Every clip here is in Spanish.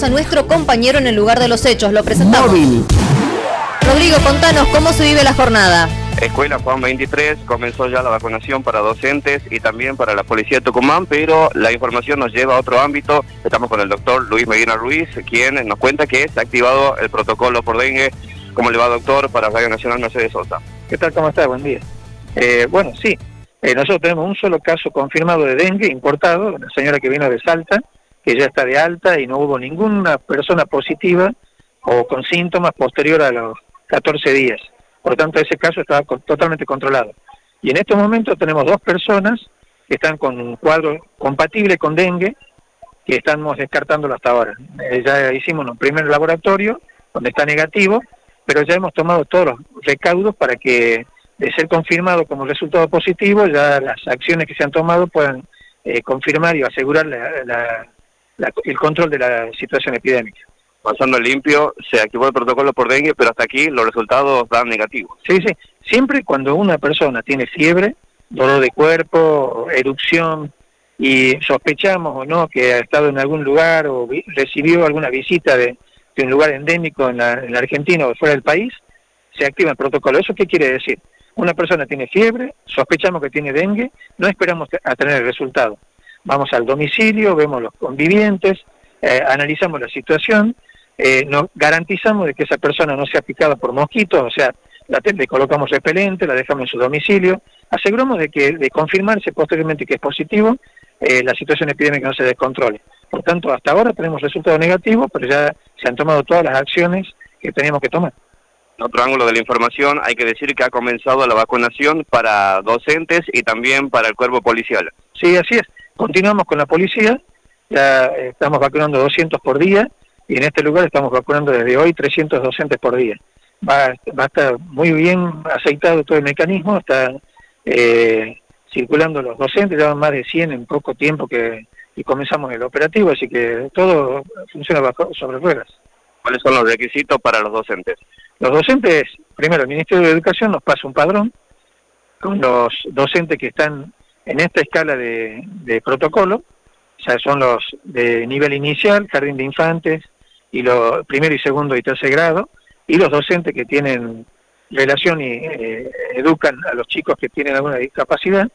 tenemos a nuestro compañero en el lugar de los hechos. Lo presentamos. Móvil. Rodrigo, contanos cómo se vive la jornada. Escuela Juan 23 comenzó ya la vacunación para docentes y también para la Policía de Tucumán, pero la información nos lleva a otro ámbito. Estamos con el doctor Luis Medina Ruiz, quien nos cuenta que se ha activado el protocolo por dengue. ¿Cómo le va, doctor? Para Radio Nacional Mercedes Sosa. ¿Qué tal? ¿Cómo está? Buen día. Bueno, sí, nosotros tenemos un solo caso confirmado de dengue importado, una señora que vino de Salta, que ya está de alta y no hubo ninguna persona positiva o con síntomas posterior a los 14 días. Por lo tanto, ese caso estaba totalmente controlado. Y en estos momentos tenemos 2 personas que están con un cuadro compatible con dengue, que estamos descartándolo hasta ahora. Ya hicimos un primer laboratorio, donde está negativo, pero ya hemos tomado todos los recaudos para que, de ser confirmado como resultado positivo, ya las acciones que se han tomado puedan confirmar y asegurar el control de la situación epidémica. Pasando limpio, se activó el protocolo por dengue, pero hasta aquí los resultados dan negativos. Sí, sí. Siempre cuando una persona tiene fiebre, dolor de cuerpo, erupción, y sospechamos o no que ha estado en algún lugar o recibió alguna visita de un lugar endémico en la Argentina o fuera del país, se activa el protocolo. ¿Eso qué quiere decir? Una persona tiene fiebre, sospechamos que tiene dengue, no esperamos a tener el resultado. Vamos al domicilio, vemos los convivientes, analizamos la situación, nos garantizamos de que esa persona no sea picada por mosquitos, o sea, le colocamos repelente, la dejamos en su domicilio, aseguramos de confirmarse posteriormente que es positivo, la situación epidémica no se descontrole. Por tanto, hasta ahora tenemos resultados negativos, pero ya se han tomado todas las acciones que teníamos que tomar. En otro ángulo de la información, hay que decir que ha comenzado la vacunación para docentes y también para el cuerpo policial. Sí, así es. Continuamos con la policía, ya estamos vacunando 200 por día, y en este lugar estamos vacunando desde hoy 300 docentes por día. Va a estar muy bien aceitado todo el mecanismo, está circulando los docentes, ya van más de 100 en poco tiempo que comenzamos el operativo, así que todo funciona sobre ruedas. ¿Cuáles son los requisitos para los docentes? Los docentes, primero el Ministerio de Educación nos pasa un padrón con los docentes que están en esta escala de protocolo, o sea, son los de nivel inicial, jardín de infantes, y los primero y segundo y tercer grado, y los docentes que tienen relación y educan a los chicos que tienen alguna discapacidad.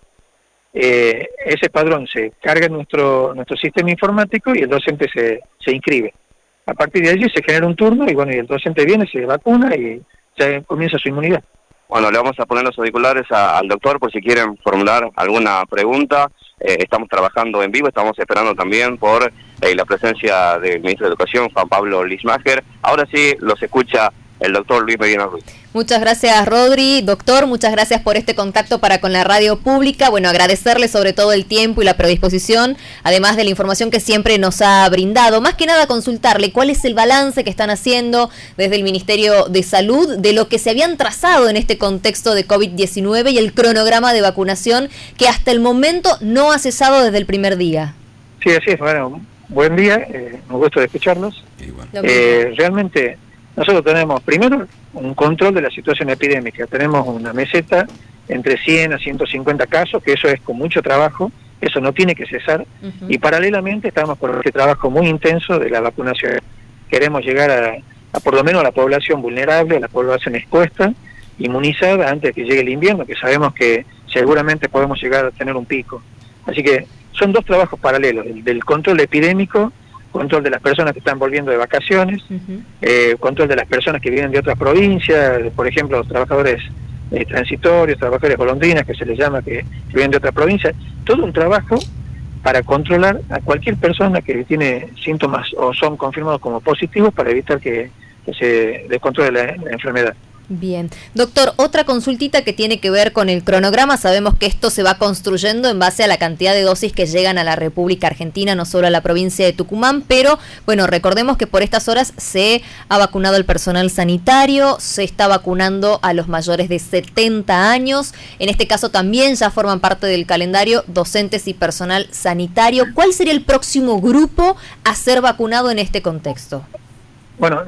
Ese padrón se carga en nuestro sistema informático y el docente se inscribe. A partir de allí se genera un turno y bueno, y el docente viene, se vacuna y ya comienza su inmunidad. Bueno, le vamos a poner los auriculares al doctor por si quieren formular alguna pregunta. Estamos trabajando en vivo, estamos esperando también por la presencia del ministro de Educación, Juan Pablo Lismacher. Ahora sí los escucha el doctor Luis Medina Ruiz. Muchas gracias, Rodri. Doctor, muchas gracias por este contacto para con la radio pública. Bueno, agradecerle sobre todo el tiempo y la predisposición, además de la información que siempre nos ha brindado. Más que nada consultarle cuál es el balance que están haciendo desde el Ministerio de Salud de lo que se habían trazado en este contexto de COVID-19 y el cronograma de vacunación que hasta el momento no ha cesado desde el primer día. Sí, así es. Bueno, buen día, un gusto de escucharlos. Realmente nosotros tenemos primero un control de la situación epidémica, tenemos una meseta entre 100 a 150 casos, que eso es con mucho trabajo, eso no tiene que cesar, y paralelamente estamos con este trabajo muy intenso de la vacunación. Queremos llegar a por lo menos a la población vulnerable, a la población expuesta, inmunizada antes de que llegue el invierno, que sabemos que seguramente podemos llegar a tener un pico. Así que son 2 trabajos paralelos, el del control epidémico, control de las personas que están volviendo de vacaciones, control de las personas que vienen de otras provincias, por ejemplo, los trabajadores transitorios, trabajadores golondrinas, que se les llama, que vienen de otras provincias. Todo un trabajo para controlar a cualquier persona que tiene síntomas o son confirmados como positivos para evitar que se descontrole la enfermedad. Bien. Doctor, otra consultita que tiene que ver con el cronograma. Sabemos que esto se va construyendo en base a la cantidad de dosis que llegan a la República Argentina, no solo a la provincia de Tucumán, pero bueno, recordemos que por estas horas se ha vacunado el personal sanitario, se está vacunando a los mayores de 70 años. En este caso también ya forman parte del calendario docentes y personal sanitario. ¿Cuál sería el próximo grupo a ser vacunado en este contexto? Bueno,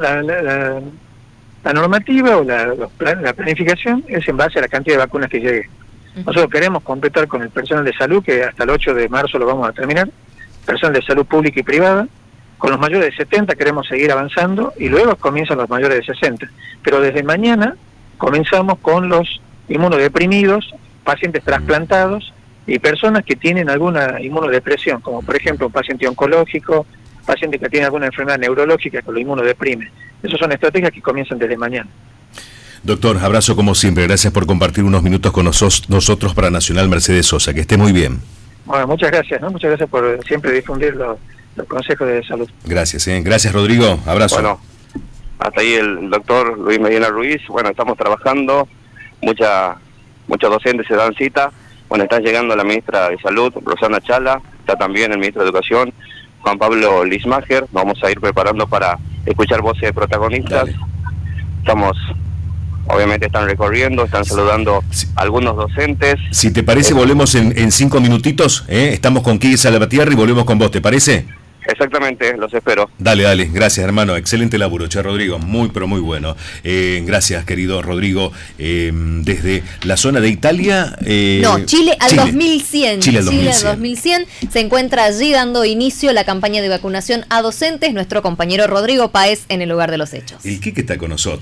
la normativa o la planificación es en base a la cantidad de vacunas que llegue. Nosotros queremos completar con el personal de salud, que hasta el 8 de marzo lo vamos a terminar, personal de salud pública y privada, Con los mayores de 70 queremos seguir avanzando y luego comienzan los mayores de 60. Pero desde mañana comenzamos con los inmunodeprimidos, pacientes trasplantados y personas que tienen alguna inmunodepresión, como por ejemplo un paciente oncológico, paciente que tiene alguna enfermedad neurológica que lo inmunodeprime. Esas son estrategias que comienzan desde mañana. Doctor, abrazo como siempre. Gracias por compartir unos minutos con nosotros para Nacional Mercedes Sosa. Que esté muy bien. Bueno, muchas gracias, ¿no? Muchas gracias por siempre difundir los consejos de salud. Gracias, Gracias, Rodrigo. Abrazo. Bueno, hasta ahí el doctor Luis Medina Ruiz. Bueno, estamos trabajando. Muchos docentes se dan cita. Bueno, está llegando la ministra de Salud, Rosana Chala. Está también el ministro de Educación, Juan Pablo Lismacher. Vamos a ir preparando para escuchar voces de protagonistas. Dale. Obviamente están recorriendo, están saludando a algunos docentes. Si te parece, volvemos en 5 minutitos. Estamos con Quique Salvatierra y volvemos con vos, ¿te parece? Exactamente, los espero. Dale, gracias, hermano, excelente laburo, Rodrigo, pero muy bueno. Gracias, querido Rodrigo, desde la zona de Italia. Chile al 2100. Chile al 2100 se encuentra allí dando inicio la campaña de vacunación a docentes, nuestro compañero Rodrigo Páez en el lugar de los hechos. El Quique está con nosotros.